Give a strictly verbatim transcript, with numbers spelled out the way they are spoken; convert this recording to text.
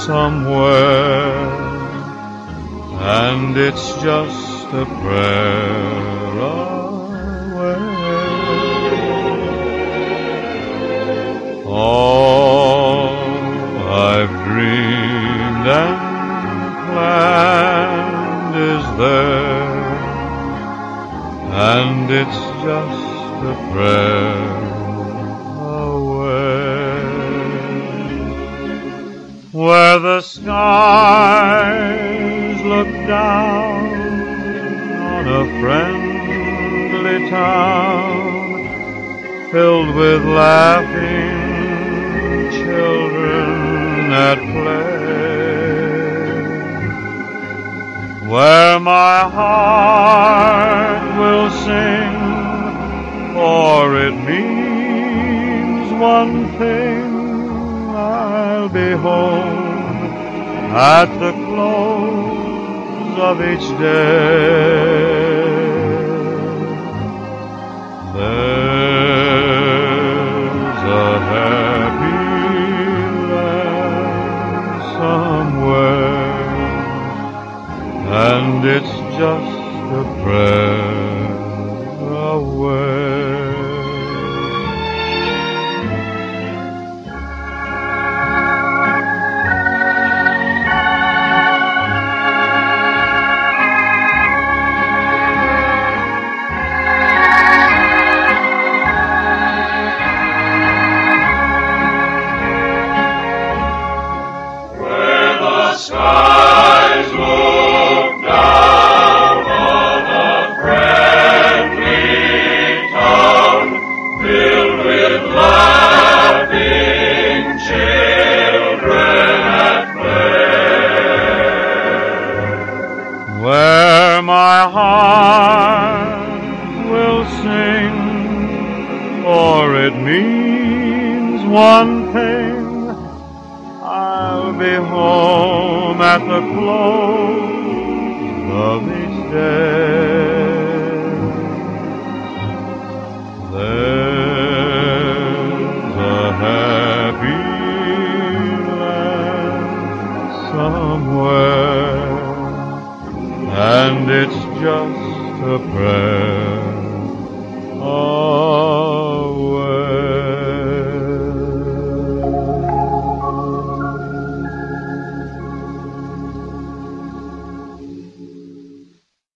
somewhere, and it's just a prayer away. All I've dreamed and planned is there, and it's just a prayer away. Where the skies look down on a friendly town filled with laughing children at play, where my heart will sing, for it means one thing: I'll be home at the close of each day. There's a happy land somewhere, and it's just a prayer away. Skies look down on a friendly town filled with laughing children at play, where my heart will sing, for it means one thing: I'll be home at the close of each day. There's a happy land somewhere, and it's just a prayer. Oh,